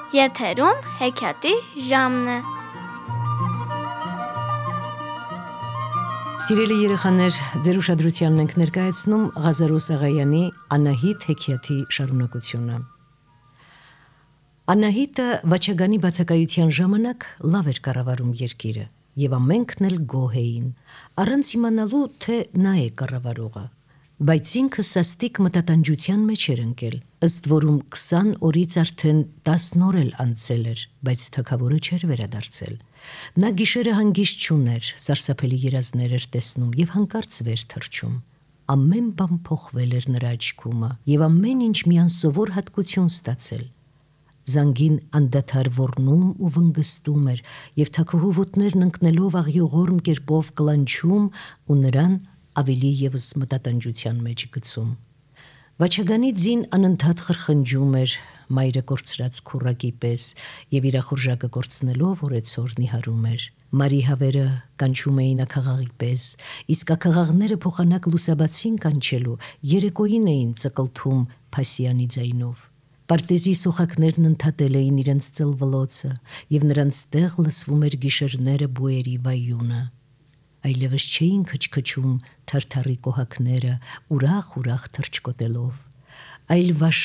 Եթերում հեքիաթի ժամն է։ Սիրելի երեխաներ, ձեր ուշադրությանն ենք ներկայացնում Ղազարոս Աղայանի Անահիտ հեքիաթի շարունակությունը։ Անահիտը Վաչագանի բացակայության ժամանակ լավ էր կառավարում երկիրը, եւ ամենքն էլ գոհ էին, առանց իմանալու, թե նա է կառավարողը։ Բայց ինքը սաստիկ մտատանջության մեջ էր ընկել, ըստ որում 20 օրից արդեն 10 օր էլ անցել էր, բայց թագավորը չէր վերադարձել։ Նա գիշերը հանգիստ չուներ, սարսափելի երազներ էր տեսնում եւ հանկարծ վեր թռչում։ Ամեն բան փոխվել էր նրա աչքումը եւ ամեն ինչ մի անսովոր հատկություն ստացել։ Զանգին անդադար ոռնում ու վնգստում էր եւ թագուհու ոտներն ընկնելով աղյուղորմ կերպով կլանչում ու նրան ավելի եւս մտատանջության մեջ գցում։ Վաչագանի ձին անընդհատ խրխնջում էր մայրը կորցրած քուրակի պես եւ իր ախորժակը կորցնելով օրեցօր նիհարում էր։ Մարի հավերը կանչում էին աքաղաղի պես, իսկ աքաղաղները փոխանակ լուսաբացին կանչելու երեկոյին էին ծկլթում փասյանի ձայնով։ Պարտեզի սոխակներն ընդհատել էին իրենց ծլվլոցը եւ նրանց տեղ լսվում էր գիշերները բույերի վայյունը։ Այլևս չէին քչքչում թարթարի կոհակները ուրախ թրջկոտելով, այլ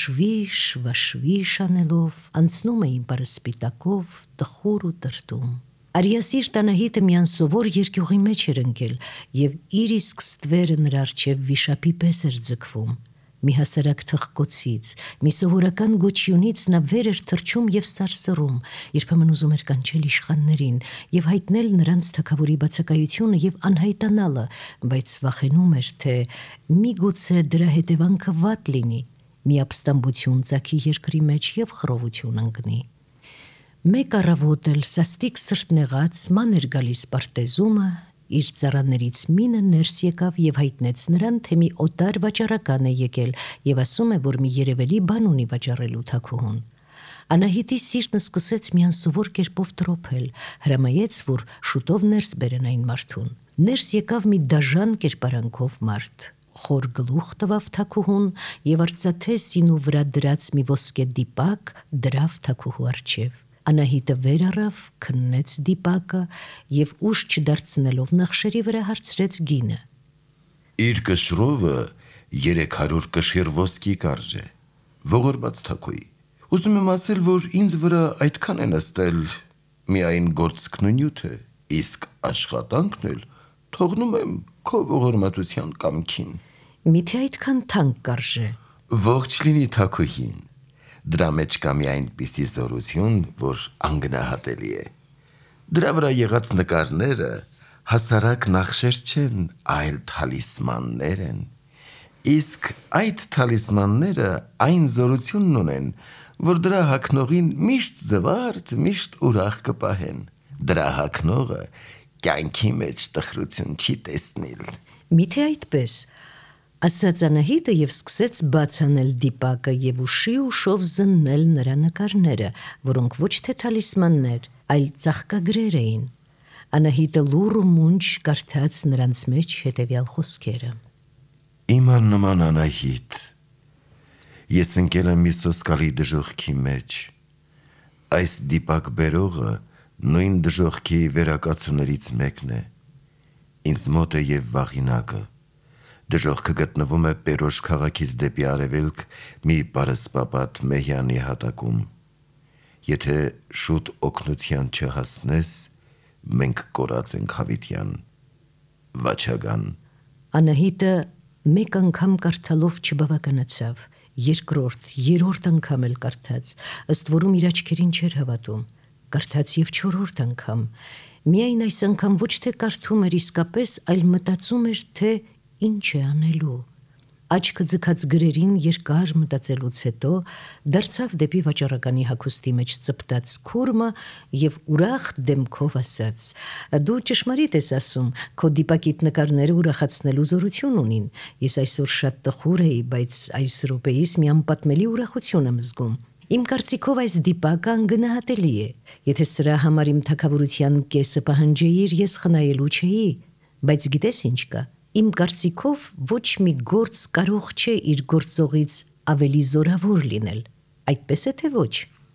վաշվիշ անելով անցնում էին պարսպիտակով տխուր ու տրտում։ Արիասիրտ Անահիտը մի անսովոր երկյուղի մեջ էր ընկել եւ իր իսկ ստվերը նրա առջև վիշապի պես էր ձգվում։ Մի հասարակ թխկոցից, մի սովորական գոչյունից նա վեր էր թռչում եւ սարսռում, երբեմն ուզում էր կանչել իշխաններին եւ հայտնել նրանց թագավորի բացակայությունը եւ անհայտանալը, բայց վախենում էր, թե միգուցե դրա հետևանքը վատ լինի, մի ապստամբություն ծագի երկրի մեջ եւ խռովություն ընկնի։ Մեկ առավոտ էլ սաստիկ սրտնեղած ման էր գալիս պարտեզումը, իր ծառաներից մինը ներս եկավ եւ հայտնեց նրան, թե մի օտար վաճառական է եկել եւ ասում է, որ մի երևելի բան ունի վաճառելու թագուհուն։ Անահիտի սիրտն սկսեց մի անսովոր կերպով տրոփել, հրամայեց, որ շուտով ներս բերեն այն մարդուն։ Ներս եկավ մի դաժան կերպարանքով մարդ։ Խոր գլուխ տվավ թագուհուն եւ արծաթե սինու վրա դրած մի ոսկե դիպակ դրավ թագուհու առջև։ Անահիտը վեր առավ, քննեց դիպակը եւ ուշ չդարձնելով նախշերի վրա հարցրեց գինը։ Իր կշռովը 300 կշիռ ոսկի կարժ է, ողորմած թագուհի։ Ուզում եմ ասել, որ ինձ վրա այդքան է նստել միայն գործքն ու նյութը, իսկ աշխատանքն էլ թողնում եմ քո ողորմածության կամքին։ Միթե այդքան թանկ կարժե։ Ողջ լինի թագուհին։ Դրա մեջ կա մի այնպիսի զորություն, որ անգնահատելի է։ Դրա վրա եղած նկարները հասարակ նախշեր չեն, այլ թալիսմաններ են։ Իսկ այդ թալիսմանները այն զորությունն ունեն, որ դրա հագնողին միշտ զվարթ, միշտ ուրախ կպահեն։ Դրա հագնողը կյանքի մեջ տխրություն չի տեսնիլ։ Միթե այդպես, ասաց Անահիտը եւ սկսեց բաց անել դիպակը եւ ուշով զննել նրա նկարները, որոնք ոչ թե թալիսմաններ, այլ ծաղկագրեր էին։ Անահիտը լուռ ու մունջ կարդաց նրանց մեջ հետեւյալ խոսքերը. Իմ աննման Անահիտ, ես ընկել եմ մի սոսկալի դժոխքի մեջ։ Այս դիպակ բերողը նույն դժոխքի վերակացուներից մեկն է։ Ինձ մոտ է եւ վաղինակը։ Դժոխքը գտնվում է Պերոշ քաղաքից դեպի արևելք մի պարսպապատ մեհյանի հատակում։ Եթե շուտ օգնության չհասնես, մենք կորած ենք հավիտյան։ Վաչագան։ Անահիտը մեկ անգամ կարդալով չբավականացավ, երկրորդ, երրորդ անգամ էլ կարդաց, ըստ որում իր աչքերին չէր հավատում։ Կարդաց եւ չորրորդ անգամ։ Միայն այս անգամ ոչ թե կարդում էր իսկապես, այլ մտածում էր, թե ինչ է անելու։ Աչքը ձգած գրերին երկար մտածելուց հետո դարձավ դեպի վաճառականի հագուստի մեջ ծպտած քուրմը եւ ուրախ դեմքով ասաց. «Դու ճշմարիտ ես ասում, քո դիպակիտ նկարները ուրախացնելու զորություն ունին։ Ես այսօր շատ տխուր էի, բայց այս րոպեիս մի անպատմելի ուրախություն եմ զգում։ Իմ կարծիքով այս դիպակը անգնահատելի է։ Եթե սրա համար իմ թագավորության կեսը պահանջեիր, ես խնայելու չէի, բայց գիտես ինչ կա։ Իմ կարծիքով ոչ մի գործ կարող չէ իր գործողից ավելի զորավոր լինել, այդպես է թե ոչ»։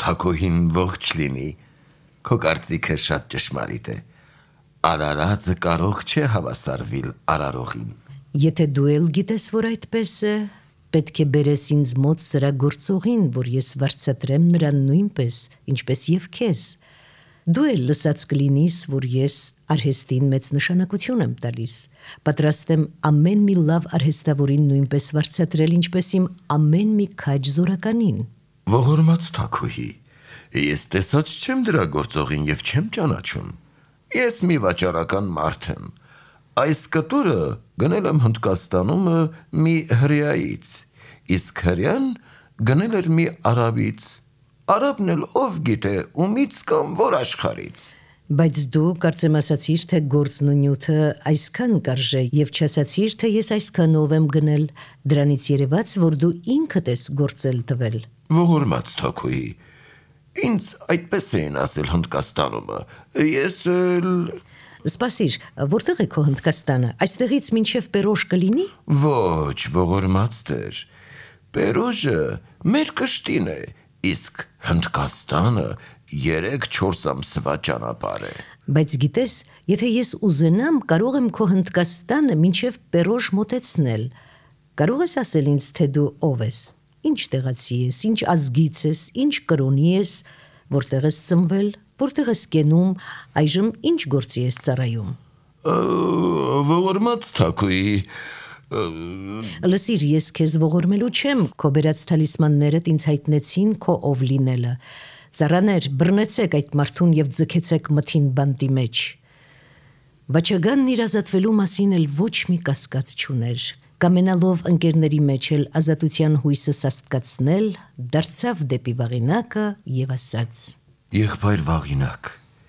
Թակուհին ողջ լինի, քո կարծիքը շատ ճշմարիտ է, արարածը կարող չէ հավասարվիլ արարողին։ Եթե դու էլ գիտես, որ այդպես է, պետք է բերես ինձ մոտ սրա գործողին, որ ես վարձատրեմ նրան նույնպես, ինչպես և քեզ։ Դու էլ լսած կլինիս, որ ես արհեստին մեծ նշանակություն եմ տալիս, պատրաստ եմ ամեն մի լավ արհեստավորին նույնպես վարձատրել, ինչպես իմ ամեն մի քաջ զորականին։ Ողորմած Թակուհի, ես տեսած չեմ դրա գործողին և չեմ ճանաչում։ Ես մի վաճառական մարդ եմ։ Այս կտորը գնել եմ Հնդկաստանում մի հրեայից, իսկ հրեան գնել էր մի արաբից։ Արաբն էլ ով գիտե ումից կամ որ աշխարից։ Բայց դու կարծեմ ասացիր, թե գործն ու նյութը այսքան կարժե և չասացիր, թե ես այսքանով եմ գնել, դրանից երևաց, որ դու ինքդ ես գործել տվել։ Ողորմած Թակուհի, ինձ այդպես էին ասել Հնդկաստանում, ես էլ… Սպասիր, որտեղ է քո Հնդկաստանը, այստեղից մինչև Պերոշ կլինի։ Ոչ, ողորմած տեր, Պերոժը մեր կշտին է, իսկ Հնդկաստանը 3-4 ամսվա ճանապարհ է։ Բայց գիտես, եթե ես ուզենամ, կարող եմ քո Հնդկաստանը մինչև Պերոշ մոտեցնել։ Կարող ես ասել ինձ, թե դու ով ես, ինչ տեղացի ես, ինչ ազգից ես, ինչ կրոնի ես, որտեղ ես ծնվել, որտեղ ես կենում, այժմ ինչ գործի ես ծառայում։ Ողորմած Թակուհի, Լսիր, ես քեզ ողորմելու չեմ, քո բերած թալիսմաններդ ինձ հայտնեցին քո ով լինելը։ Ծառաներ, բռնեցեք այդ մարդուն և ձգեցեք մթին բանտի մեջ։ Վաճագանն իր ազատվելու մասին էլ ոչ մի կասկած չուներ։ Կամենալով ընկերների մեջ էլ ազատության հույսը սաստկացնել, դարձավ դեպի Վաղինակը և ասաց. Եղբայր Վաղինակ,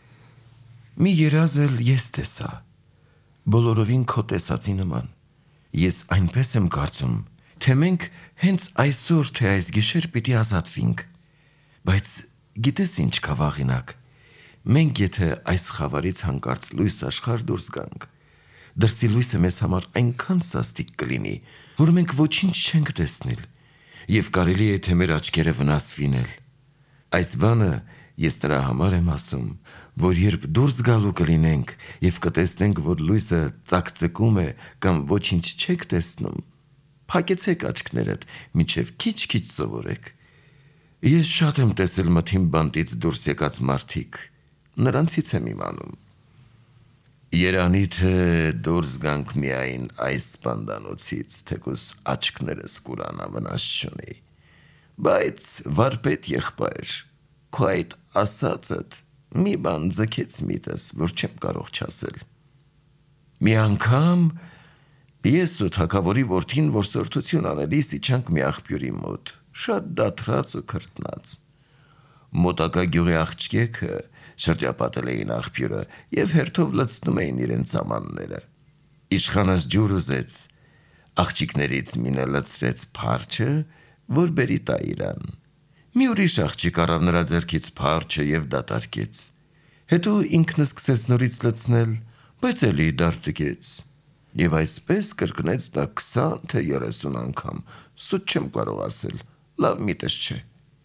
մի երազ էլ ես տեսա, բոլորովին քո տեսածի նման։ Ես այնպես եմ կարծում, թե մենք հենց այսօր, թե այս գիշեր պիտի ազատվինք։ Բայց գիտես ինչ կա Վաղինակ, մենք եթե այս խավարից հանկարծ լույս աշխարհ դուրս գանք, դրսի լույսը մեզ համար այնքան սաստիկ կլինի, որ մենք ոչինչ չենք տեսնել, և կարելի է թե մեր աչքերը վնասվին էլ։ Այս բանը ես դրա համար եմ ասում, որ երբ դուրս գալու կլինենք և կտեսնենք, որ լույսը ծակծկում է կամ ոչինչ չեք տեսնում, փակեցեք աչքներդ, մինչև քիչ-քիչ սովորեք։ Ես շատ եմ տեսել մթին բանտից դուրս եկած մարդիկ, նրանցից եմ իմանում։ Երանի թե դուրս գանք միայն այս սպանդանոցից, թեկուզ աչքներս կուրանա վնաս չունի, բայց վարպետ եղբայր, քո այդ ասածդ մի բան ձգեց միտս, որ չեմ կարող չասել։ Մի անգամ ես ու թագավորի որդին որսորդություն անելիս իջանք մի աղբյուրի մոտ, շատ դադրած ու քրտնած։ Մոտակա գյուղի աղջիկը շրջապատել էին աղբյուրը և հերթով լցնում էին իրենց սամանները։ Իշխանս ջուր ուզեց, աղջիկներից մինը լցրեց փարչը, որ բերի տա իրան։ Մի ուրիշ աղջիկ առավ նրա ձեռքից փարչը և դատարկեց։ Հետո ինքն սկսեց նորից լցնել, բայց էլի դարտկեց։ Եվ այսպես կրկնեց դա 20 թե 30 անգամ, սուտ չեմ կարող ասել, լավ միտս չէ։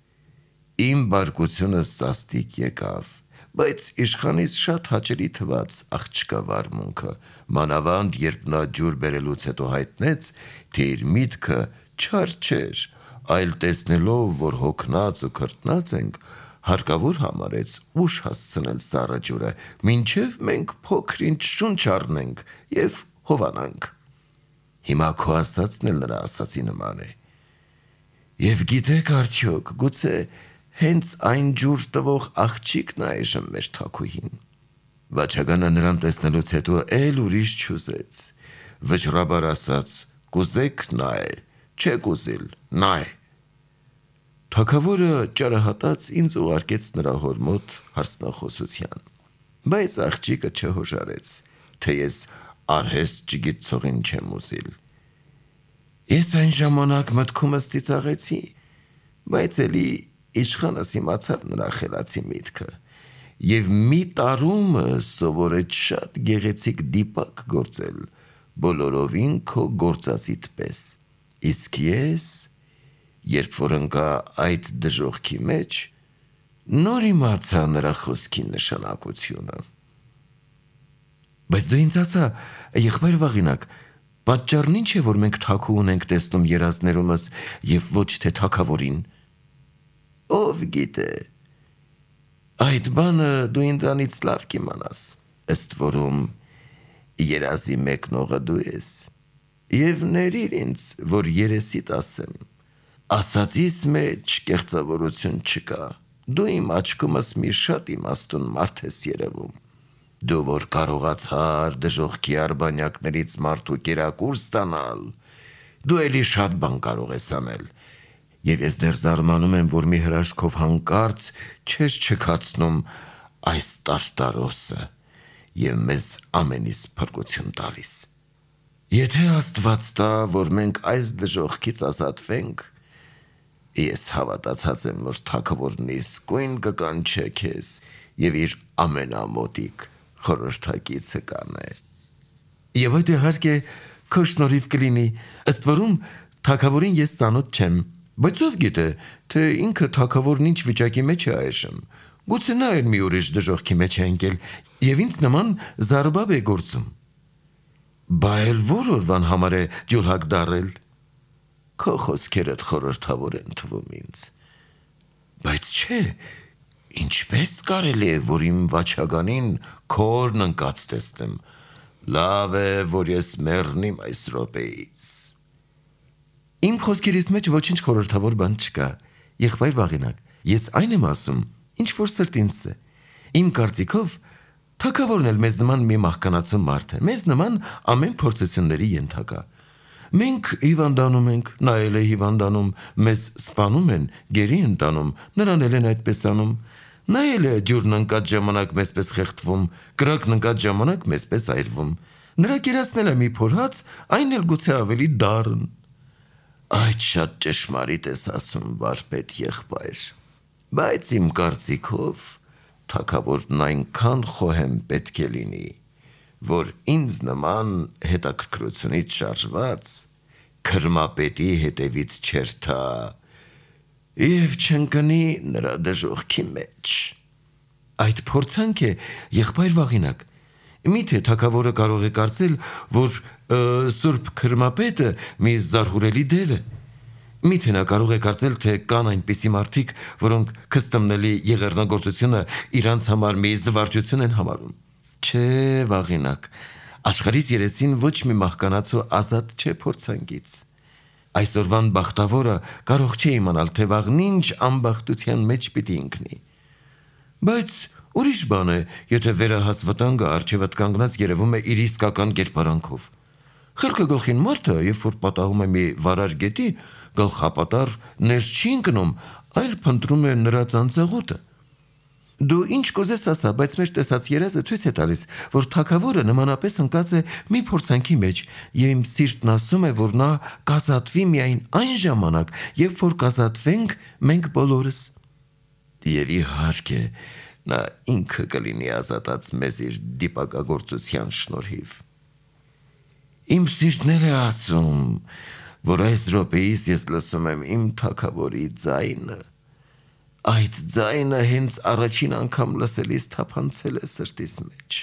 Իմ բարկությունը սաստիկ եկավ, բայց իշխանից շատ հաճելի թվաց աղջկա վարմունքը, մանավանդ երբ նա ջուր բերելուց հետո հայտնեց, թե իր միտքը չար չէր, այլ տեսնելով, որ հոգնած ու քրտնած ենք, հարկավոր համարեց ուշ հասցնել սառը ջուրը, մինչև մենք փոքր-ինչ շունչ առնենք և հովանանք։ Հիմա քո ասածն էլ նրա ասածի նման է։ Եվ գիտեք արդյոք, գուցե հենց այն ջուր տվող աղջիկն է այժմ մեր թագուհին։ Վաճագանը նրան տեսնելուց հետո էլ ուրիշ չուզեց, վճռաբար ասաց. կուզեք նա է, չեք ուզիլ նա է։ Թագավորը ճարահատած ինձ ուղարկեց նրա հոր մոտ հարցնախոսության, բայց աղջիկը չհոժարեց, թե ես արհեստ չգիտցողին չեմ ուզիլ։ Ես այն ժամանակ մտքումս ծիծաղեցի, բայց էլի իշխանս իմացավ նրա խելացի միտքը և մի տարում սովորեց շատ գեղեցիկ դիպակ գործել, բոլորովին քո գործածիդ պես։ Իսկ ես, երբ որ ընկա այդ դժոխքի մեջ, Նոր իմացա նրա խոսքի նշանակությունը։ Բայց դու ինձ ասա, եղբայր Վաղինակ, պատճառն ինչ է, որ մենք թաքու ունենք տեսնում երազներումս եւ ոչ թե թագավորին։ Ով գիտե։ Այդ բանը դու ինձանից լավ կիմանաս։ Ըստ որում երազի մեկնողը դու ես։ Եվ ներիր ինձ, որ երեսիդ ասեմ։ Ասածիս մեջ կեղծավորություն չկա։ Դու իմ աչքումս մի շատ իմաստուն մարդ ես երևում։ Դու որ կարողացար դժողքի արբանյակներից մարդու կերակուր ստանալ, դու էլի շատ բան կարող ես անել։ Եվ ես դեռ զարմանում եմ, որ մի հրաշքով հանկարծ չես չքացնում այս տարտարոսը եւ մեզ ամենից փրկություն տալիս։ Եթե Աստված տա, որ մենք այս դժողքից ազատվենք, ես հավատացած եմ, որ թագավորն իսկույն կկանչե քեզ եւ իր ամենամոտիկ խորհրդակիցը կանե։ Եվ այդ իհարկե քո շնորհիվ կլինի, ըստ որում թագավորին ես ծանոթ չեմ, բայց ով գիտե, թե ինքը թագավորն ինչ վիճակի մեջ է այժմ։ Գուցե նա էլ մի ուրիշ դժողքի մեջ է ընկել եւ ինձ նման զարբավ է գործում։ Բա էլ որ օրվան համար է ջուլհակ դարել։ Քո խոսքերդ խորհրդավոր են թվում ինձ։ Բայց չէ, ինչպես կարելի է, որ իմ վաչագանին քորն ընկած տեսնեմ։ Լավ է, որ ես մեռնիմ այս րոպեից։ Իմ խոսքերից մեջ ոչինչ խորհրդավոր բան չկա։ Եղբայր Վաղինակ, ես այն եմ ասում, ինչ որ սրտինս է։ Իմ կարծիքով թագավորն էլ մեզ նման մի մահկանացու մարդ է, մեզ նման ամեն փորձությունների ենթակա։ Մենք հիվանդանում ենք, նա էլ է հիվանդանում, մեզ սպանում են, գերի են տանում, նրան էլ են այդպես անում։ Նա էլ է ջուրն ընկած ժամանակ մեզպես խեղդվում, կրակն ընկած ժամանակ մեզպես այրվում։ Նրա կերացնել է մի փորհաց, այն էլ գուցե ավելի դառն։ Այդ շատ ճշմարիտ ես ասում, վարպետ եղբայր։ Բայց իմ կարծիքով թագավորն այնքան խոհեմ պետք է լինի, որ ինձ նման հետաքրքրությունից շարժված քրմապետի հետևից չերթա եւ չընկնի նրա դժողքի մեջ։ Այդ փորձանք է, եղբայր Վաղինակ։ Միթե թագավորը կարող է կարծել, որ Սուրբ Քրմապետը մի զարհուրելի դև է։ Միթե նա կարող է կարծել, թե կան այնպիսի մարդիկ, որոնք քստմնելի եղեռնագործությունը իրանց համար մի զվարճություն են համարում։ Չէ, Վաղինակ, աշխարհիս երեսին ոչ մի մահկանացու ազատ չէ փորձանքից։ Այսօրվան բախտավորը կարող չէ իմանալ, թե վաղն ինչ անբախտության մեջ պիտի ընկնի։ Բայց ուրիշ բան է, եթե վերահաս վտանգը առջևդ կանգնած երևում է իր իսկական կերպարանքով։ Խելքը գլխին մարդը, երբ որ պատահում է մի վարար գետի, գլխապատառ ներս չի ընկնում, այլ փնտրում է նրա ծանծաղուտը։ Դու ինչ կուզես ասա, բայց մեր տեսած երազը ցույց է տալիս, որ թագավորը նմանապես ընկած է մի փորձանքի մեջ, եւ իմ սիրտն ասում է, որ նա կազատվի միայն այն ժամանակ, երբ որ կազատվենք մենք բոլորս։ Եվ իհարկե, նա ինքը կլինի ազատած մեզ իր դիպակագործության շնորհիվ։ Իմ սիրտն էլ է ասում, որ այս րոպեից ես լսում եմ իմ թագավորի ձայնը։ Այդ ձայնը հենց առաջին անգամ լսելիս թափանցել է սրտիս մեջ։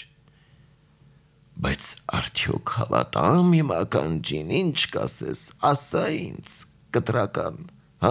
Բայց արդյոք հավատամ իմ ականջին, ինչ կասես, ասա ինձ, կտրական, հա?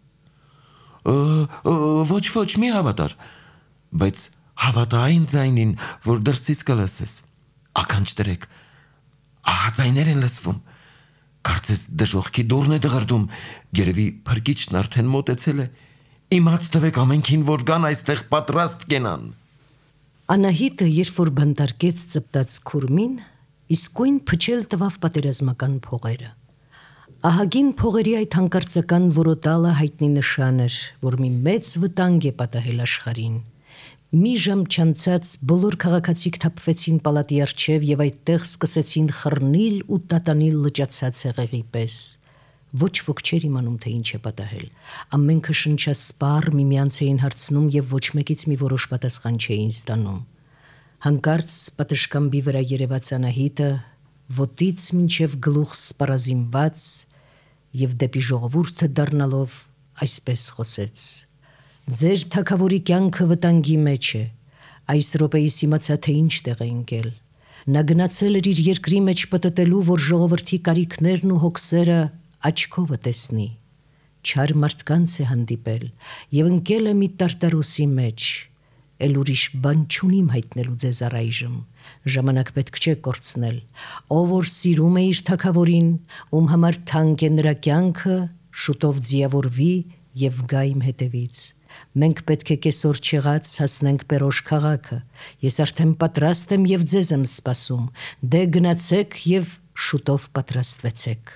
Ոչ, մի հավատար, բայց հավատա այն ձայնին, որ դրսից կլսես։ Ականջ դրեք, ահա ձայներ են լսվում։ Կարծես դժողքի դուռն է դղրդում, երևի փրկիչն արդեն մոտեցել է։ Իմաց տվեք ամենքին, որ գան այստեղ պատրաստ կենան։ Անահիտը, երբ որ բանտարկեց ծպտած քուրմին, իսկույն փչել տվավ պատերազմական փողերը։ Ահագին փողերի այդ հանկարծական որոտալը հայտնի նշան էր, որ մի մեծ վտանգ է պատահել աշխարհին։ Մի ժամ չանցած բոլոր քաղաքացիք թափվեցին պալատի առջև եւ այդտեղ սկսեցին խռնիլ ու տատանիլ լճացած հեղեղի պես։ Ոչ ոք չէր իմանում, թե ինչ է պատահել։ Ամենքը շնչասպառ միմյանց էին հարցնում եւ ոչ մեկից մի որոշ պատասխան չէին ստանում։ Հանկարծ պատշգամբի վրա երևաց Անահիտը, ոտից մինչև գլուխ սպառազինված եւ դեպի ժողովուրդը դառնալով այսպես խոսեց. Ձեր թագավորի կյանքը վտանգի մեջ է։ Այս րոպեիս իմացա, թե ինչ տեղ է ընկել։ Նա գնացել էր իր երկրի մեջ պտտելու, որ ժողովրդի կարիքներն ու հոգսերը աչքովը տեսնի։ Չար մարդկանց է հանդիպել եւ ընկել է մի տարտարոսի մեջ։ Էլ ուրիշ բան չունիմ հայտնելու ձեզ առայժմ։ Ժամանակ պետք չէ կորցնել։ Ով որ սիրում է իր թագավորին, ում համար թանկ է նրա կյանքը, շուտով ձիավորվի եւ գա իմ հետևից։ Մենք պետք է կեսօր չեղած հասնենք Պերոշ քաղաքը։ Ես արդեն պատրաստ եմ եւ ձեզ եմ սպասում։ Դե գնացեք եւ շուտով պատրաստվեցեք։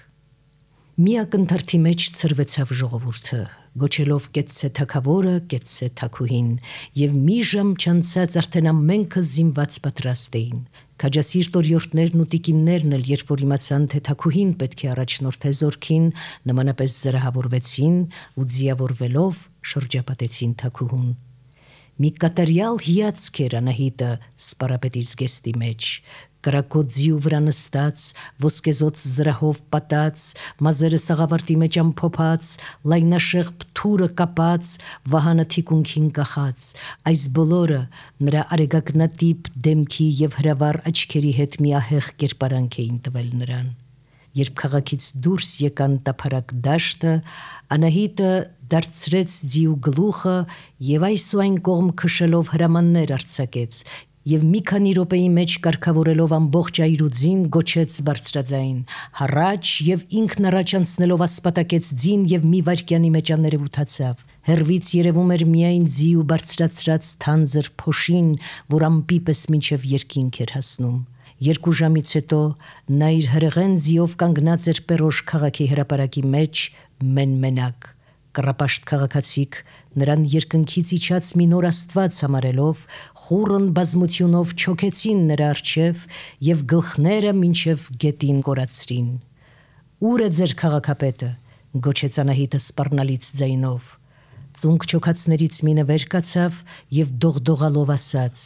Մի ակնթարթի մեջ ցրվեցավ ժողովուրդը, գոչելով կեցցե թագավորը, կեցցե թագուհին, եւ մի ժամ չանցած արդեն ամենքը զինված պատրաստ էին։ Քաջասիրտ օրիորդներն ու տիկիններն էլ, երբ որ իմացան, թե թագուհին պետք է առաջնորդե զորքին, նմանապես զրահավորվեցին ու ձիավորվելով շրջապատեցին թագուհուն։ Մի կատարյալ հիացք էր Անահիտը սպարապետի զգեստի մեջ, կրակոտ ձիու վրա նստած, ոսկեզոծ զրահով պատած, մազերը սաղավարտի մեջ ամփոփած, լայնաշեղբ թուրը կապած, վահանը թիկունքին կախած, այս բոլորը նրա արեգակնատիպ դեմքի եւ հրավառ աչքերի հետ միահեղ կերպարանք էին տվել նրան։ Երբ քաղաքից դուրս եկան տափարակ դաշտը, Անահիտը դարձրեց ձիու գլուխը եւ այս ու այն կողմ քշելով հրամաններ արձակեց եւ մի քանի րոպեի մեջ կարգավորելով ամբողջ այրուձին գոչեց բարձրաձայն հառաչ եւ ինքն առաջ անցնելով ասպատակեց ձին եւ մի վայրկյանի մեջ աներևութացավ։ Հեռվից երևում էր միայն ձիու բարձրացրած թանձր փոշին, որ ամպի պես մինչև երկինք էր հասնում։ 2 ժամից հետո նա իր հրեղեն ձիով կանգնած էր Պերոշ քաղաքի հրապարակի մեջ մենմենակ։ Կռապաշտ քաղաքացիք նրան երկնքից իջած մի նոր աստված համարելով խուռն բազմությունով չոքեցին նրա առջև եւ գլխները մինչև գետին կորացրին։ Ուր է ձեր քաղաքապետը, գոչեց Անահիտը սպառնալից ձայնով։ Ծունկ չոքածներից մինը վեր կացավ եւ դողդողալով ասաց.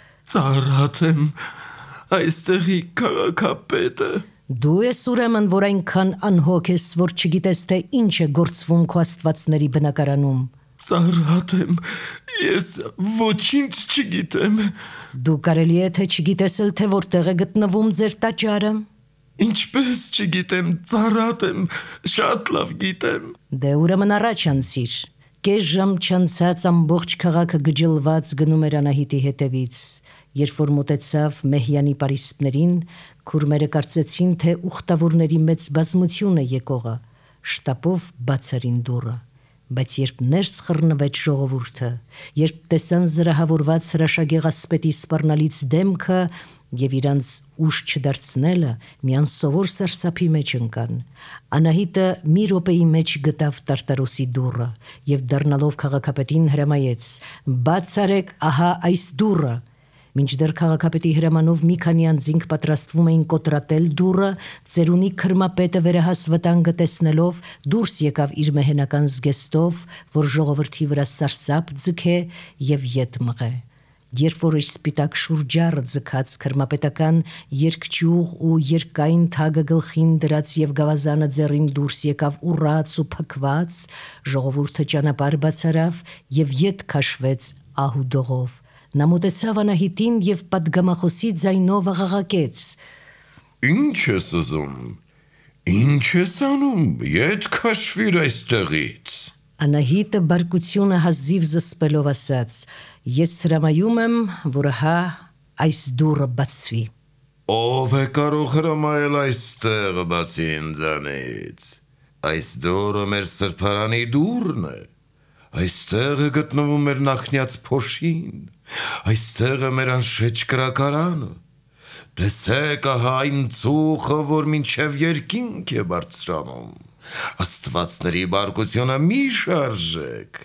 Ծառատ եմ այստեղի քաղաքապետը։ Դու ես ուրեմն, որ այնքան անհոգ ես, որ չգիտես, թե ինչ է գործվում քո աստվածների բնակարանում։ Ծառատ եմ, ես ոչինչ չգիտեմ։ Դու կարելի է թե չգիտես էլ, թե որտեղ է գտնվում ձեր տաճարը։ Ինչպես չգիտեմ, ծառատ եմ, շատ լավ գիտեմ։ Դե ուրեմն առաջ անցիր։ Կես ժամ չանցած ամբողջ քաղաքը գջլված գնում էր Անահիտի հետևից։ Երբ որ մոտեցավ Մեհյանի պարիսպներին, քուրմերը կարծեցին, թե ուխտավորների մեծ բազմություն է եկողը, շտապով բաց արին դուռը։ Բայց երբ ներս խռնվեց ժողովուրդը, երբ տեսան զրահավորված հրաշագեղ ասպետի սպառնալից դեմքը եւ իրանց ուշ չդարձնելը, մի անսովոր սարսափի մեջ ընկան։ Անահիտը մի րոպեի մեջ գտավ տարտարոսի դուռը եւ դառնալով քաղաքապետին հրամայեց. «Բաց արեք, ահա այս դուռը»։ Մինչդեռ քաղաքապետի հրամանով մի քանի անձինք պատրաստվում էին կոտրատել դուռը, ծերունի քրմապետը վերահաս վտանգը տեսնելով դուրս եկավ իր մեհենական զգեստով, որ ժողովրդի վրա սարսափ ձգե եւ ետ մղե։ Երբ որ իր սպիտակ շուրջառը ձգած քրմապետական երկճյուղ ու երկայն թագը գլխին դրած եւ գավազանը ձեռին դուրս եկավ ուռած ու փքված, ժողովուրդը ճանապարհ բացարավ եւ ետ քաշվեց ահուդողով։ Նա մոտեցավ Անահիտին եւ պատգամախոսի ձայնով աղաղակեց. Ինչ ես ուզում։ Ինչ ես անում։ Ետ քաշվիր այստեղից։ Անահիտը բարկությունը հազիվ զսպելով ասաց. Ես հրամայում եմ, որ հա այս դուռը բացվի։ Ով է կարող հրամայել այստեղ բացի ինձանից։ Այս դուռը մեր սրբարանի դուռն է։ Այստեղ է գտնվում մեր նախնյաց փոշին, այստեղ է մեր անշեջ կրակարանը։ Տեսեք ահա այն ծուխը, որ մինչև երկինք է բարձրանում։ Աստվածների բարկությունը մի շարժեք։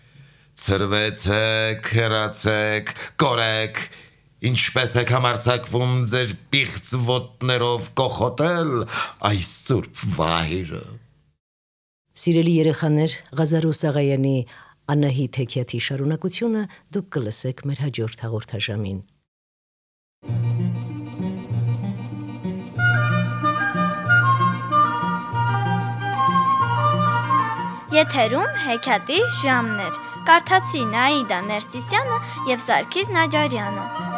Ցրվեցեք, հեռացեք, կորեք, ինչպես եք համարձակվում ձեր պիղծ ոտներով կոխոտել այս սուրբ վայրը։ Սիրելի երեխաներ, Ղազարոս Աղայանի Անահիտ հեքիաթի շարունակությունը դուք կլսեք մեր հաջորդ հաղորդաժամին։ Եթերում հեքիաթի ժամներ։ Կարդացի Նաիդա Ներսիսյանը և Սարգիս Նաջարյանը։